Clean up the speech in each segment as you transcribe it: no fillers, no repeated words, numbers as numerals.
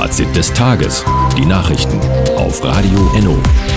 Fazit des Tages. Die Nachrichten auf Radio Enno.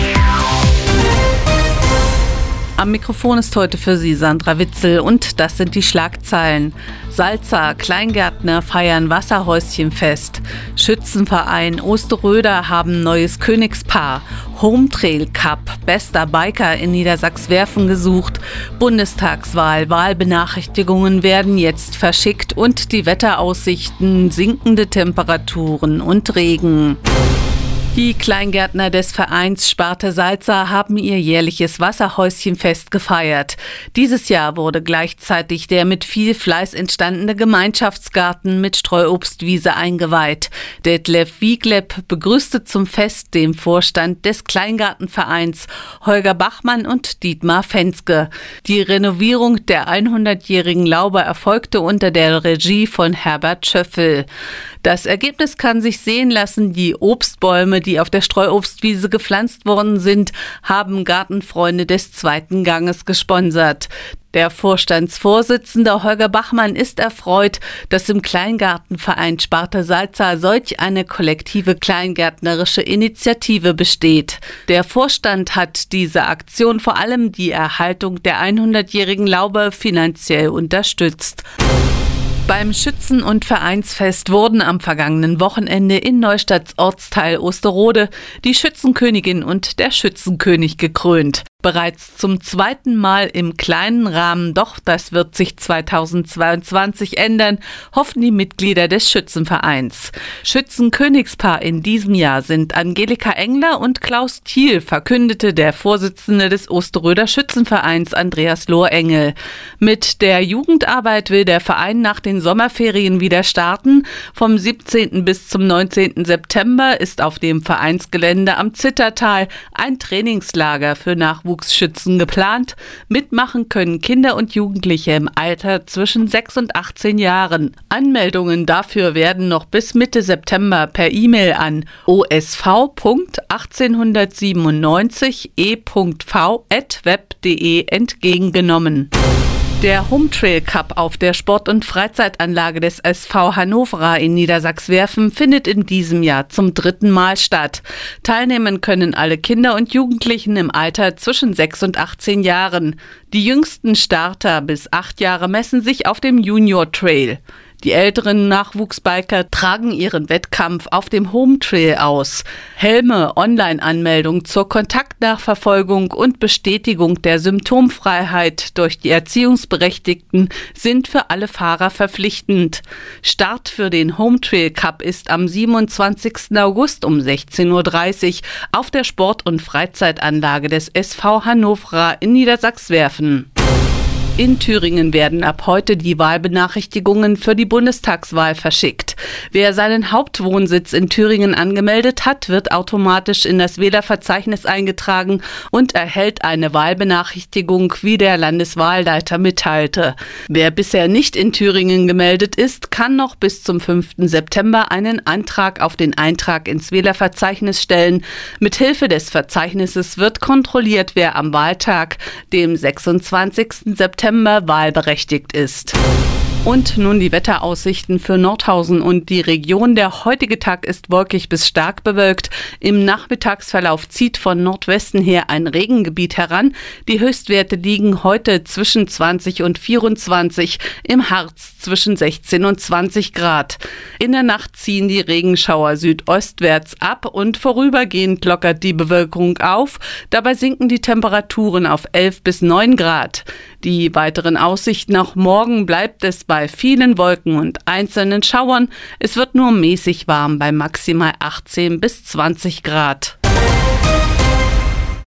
Am Mikrofon ist heute für Sie Sandra Witzel und das sind die Schlagzeilen. Salza, Kleingärtner feiern Wasserhäuschenfest. Schützenverein Osterröder haben neues Königspaar. Home Trail Cup, bester Biker in Niedersachswerfen gesucht. Bundestagswahl, Wahlbenachrichtigungen werden jetzt verschickt und die Wetteraussichten, sinkende Temperaturen und Regen. Die Kleingärtner des Vereins Sparte Salza haben ihr jährliches Wasserhäuschenfest gefeiert. Dieses Jahr wurde gleichzeitig der mit viel Fleiß entstandene Gemeinschaftsgarten mit Streuobstwiese eingeweiht. Detlef Wiegleb begrüßte zum Fest den Vorstand des Kleingartenvereins Holger Bachmann und Dietmar Fenske. Die Renovierung der 100-jährigen Laube erfolgte unter der Regie von Herbert Schöffel. Das Ergebnis kann sich sehen lassen. Die Obstbäume, die auf der Streuobstwiese gepflanzt worden sind, haben Gartenfreunde des zweiten Ganges gesponsert. Der Vorstandsvorsitzende Holger Bachmann ist erfreut, dass im Kleingartenverein Sparte Salza solch eine kollektive kleingärtnerische Initiative besteht. Der Vorstand hat diese Aktion vor allem die Erhaltung der 100-jährigen Laube finanziell unterstützt. Beim Schützen- und Vereinsfest wurden am vergangenen Wochenende in Neustadts Ortsteil Osterode die Schützenkönigin und der Schützenkönig gekrönt. Bereits zum zweiten Mal im kleinen Rahmen, doch das wird sich 2022 ändern, hoffen die Mitglieder des Schützenvereins. Schützenkönigspaar in diesem Jahr sind Angelika Engler und Klaus Thiel, verkündete der Vorsitzende des Osterröder Schützenvereins Andreas Lohrengel. Mit der Jugendarbeit will der Verein nach den Sommerferien wieder starten. Vom 17. bis zum 19. September ist auf dem Vereinsgelände am Zittertal ein Trainingslager für Nachwuchsschützen geplant. Mitmachen können Kinder und Jugendliche im Alter zwischen 6 und 18 Jahren. Anmeldungen dafür werden noch bis Mitte September per E-Mail an osv.1897e.v@web.de entgegengenommen. Der Home Trail Cup auf der Sport- und Freizeitanlage des SV Hannover in Niedersachswerfen findet in diesem Jahr zum 3. Mal statt. Teilnehmen können alle Kinder und Jugendlichen im Alter zwischen 6 und 18 Jahren. Die jüngsten Starter bis 8 Jahre messen sich auf dem Junior Trail. Die älteren Nachwuchsbiker tragen ihren Wettkampf auf dem Home Trail aus. Helme, Online-Anmeldung zur Kontaktnachverfolgung und Bestätigung der Symptomfreiheit durch die Erziehungsberechtigten sind für alle Fahrer verpflichtend. Start für den Home Trail Cup ist am 27. August um 16:30 Uhr auf der Sport- und Freizeitanlage des SV Hannover in Niedersachswerfen. In Thüringen werden ab heute die Wahlbenachrichtigungen für die Bundestagswahl verschickt. Wer seinen Hauptwohnsitz in Thüringen angemeldet hat, wird automatisch in das Wählerverzeichnis eingetragen und erhält eine Wahlbenachrichtigung, wie der Landeswahlleiter mitteilte. Wer bisher nicht in Thüringen gemeldet ist, kann noch bis zum 5. September einen Antrag auf den Eintrag ins Wählerverzeichnis stellen. Mithilfe des Verzeichnisses wird kontrolliert, wer am Wahltag, dem 26. September, wahlberechtigt ist. Und nun die Wetteraussichten für Nordhausen und die Region. Der heutige Tag ist wolkig bis stark bewölkt. Im Nachmittagsverlauf zieht von Nordwesten her ein Regengebiet heran. Die Höchstwerte liegen heute zwischen 20 und 24, im Harz zwischen 16 und 20 Grad. In der Nacht ziehen die Regenschauer südostwärts ab und vorübergehend lockert die Bewölkung auf. Dabei sinken die Temperaturen auf 11 bis 9 Grad. Die weiteren Aussichten: auch morgen bleibt es bei vielen Wolken und einzelnen Schauern. Es wird nur mäßig warm bei maximal 18 bis 20 Grad.